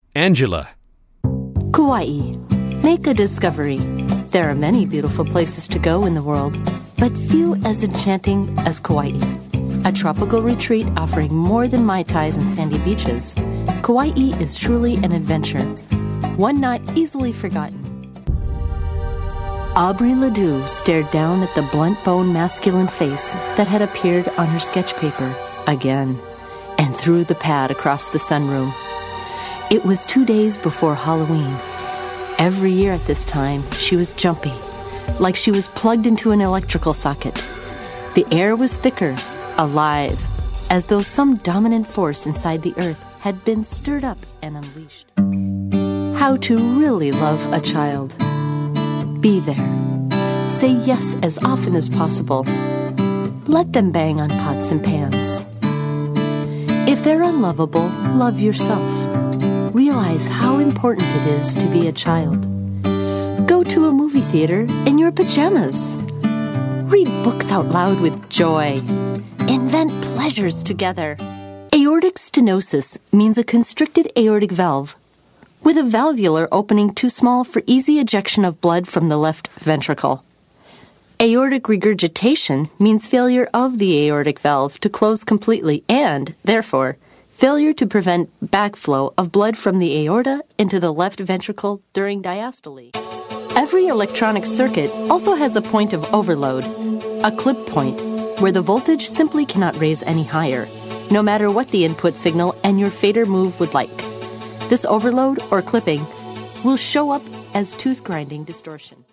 Angela. Kauai. Make a discovery. There are many beautiful places to go in the world, but few as enchanting as Kauai. A tropical retreat offering more than Mai Tais and sandy beaches, Kauai is truly an adventure, one not easily forgotten. Aubrey Ledoux stared down at the blunt-boned masculine face that had appeared on her sketch paper again, and threw the pad across the sunroom. It was 2 days before Halloween. Every year at this time, she was jumpy, like she was plugged into an electrical socket. The air was thicker, alive, as though some dominant force inside the earth had been stirred up and unleashed. How to really love a child. Be there. Say yes as often as possible. Let them bang on pots and pans. If they're unlovable, love yourself. Realize how important it is to be a child. Go to a movie theater in your pajamas. Read books out loud with joy. Invent pleasures together. Aortic stenosis means a constricted aortic valve with a valvular opening too small for easy ejection of blood from the left ventricle. Aortic regurgitation means failure of the aortic valve to close completely and, therefore, failure to prevent backflow of blood from the aorta into the left ventricle during diastole. Every electronic circuit also has a point of overload, a clip point, where the voltage simply cannot raise any higher, no matter what the input signal and your fader move would like. This overload, or clipping, will show up as tooth grinding distortion.